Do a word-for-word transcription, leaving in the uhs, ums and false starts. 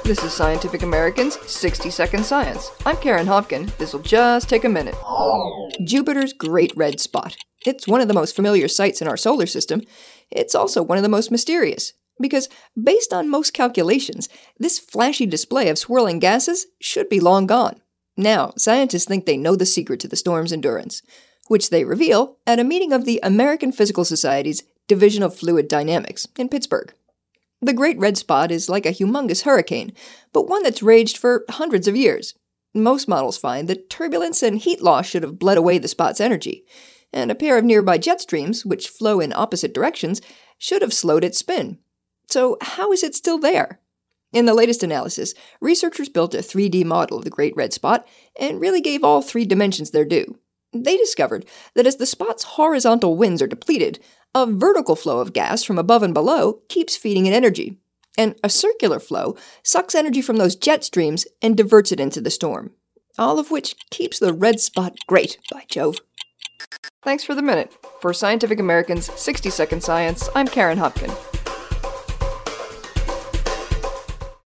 This is Scientific American's sixty second Science. I'm Karen Hopkin. This'll just take a minute. Jupiter's Great Red Spot. It's one of the most familiar sights in our solar system. It's also one of the most mysterious, because based on most calculations, this flashy display of swirling gases should be long gone. Now, scientists think they know the secret to the storm's endurance, which they reveal at a meeting of the American Physical Society's Division of Fluid Dynamics in Pittsburgh. The Great Red Spot is like a humongous hurricane, but one that's raged for hundreds of years. Most models find that turbulence and heat loss should have bled away the spot's energy, and a pair of nearby jet streams, which flow in opposite directions, should have slowed its spin. So how is it still there? In the latest analysis, researchers built a three D model of the Great Red Spot and really gave all three dimensions their due. They discovered that as the spot's horizontal winds are depleted, a vertical flow of gas from above and below keeps feeding it energy, and a circular flow sucks energy from those jet streams and diverts it into the storm, all of which keeps the red spot great, by Jove. Thanks for the minute. For Scientific American's sixty second Science, I'm Karen Hopkin.